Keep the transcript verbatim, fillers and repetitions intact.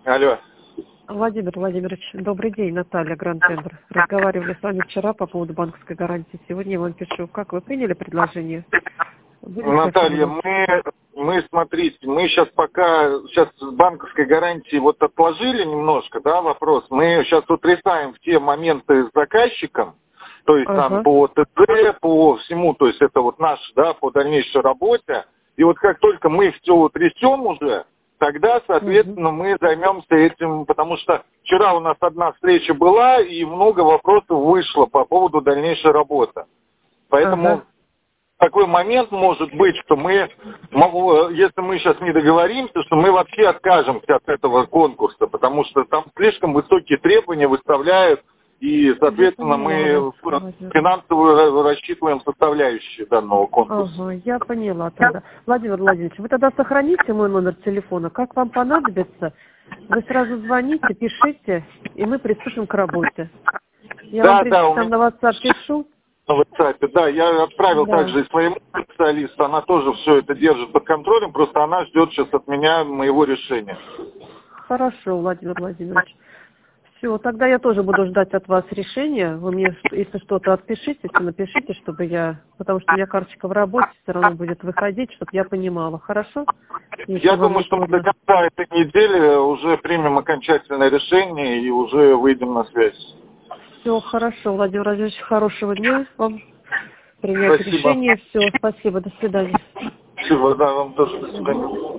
Алло. Владимир Владимирович, добрый день, Наталья, Гранд Тендер. Разговаривали с вами вчера по поводу банковской гарантии. Сегодня я вам пишу, как вы приняли предложение? Будет Наталья, мы, мы, смотрите, мы сейчас пока, сейчас с банковской гарантией вот отложили немножко, да, вопрос. Мы сейчас утрясаем в те моменты с заказчиком, то есть ага. там по ТЦ, по всему, то есть это вот наш, да, по дальнейшей работе. И вот как только мы все утрясем уже, тогда, соответственно, угу. мы займемся этим, потому что вчера у нас одна встреча была, и много вопросов вышло по поводу дальнейшей работы. Поэтому ага. такой момент может быть, что мы, если мы сейчас не договоримся, что мы вообще откажемся от этого конкурса, потому что там слишком высокие требования выставляют, и, соответственно, мы финансово рассчитываем составляющие данного конкурса. Ага, я поняла тогда. Владимир Владимирович, вы тогда сохраните мой номер телефона. Как вам понадобится, вы сразу звоните, пишите, и мы приступим к работе. Я да, вам, в принципе, да, там на WhatsApp пишу. На WhatsApp, да, я отправил Да. также и своему специалисту, она тоже все это держит под контролем, просто она ждет сейчас от меня моего решения. Хорошо, Владимир Владимирович. Все, тогда я тоже буду ждать от вас решения. Вы мне, если что-то отпишите, напишите, чтобы я... Потому что у меня карточка в работе все равно будет выходить, чтобы я понимала. Хорошо? Если Я думаю, что мы до конца этой недели уже примем окончательное решение и уже выйдем на связь. Все, хорошо, Владимир Владимирович, хорошего дня вам. Принять Спасибо. решение. Все, спасибо, до свидания. Спасибо, да, вам тоже до свидания.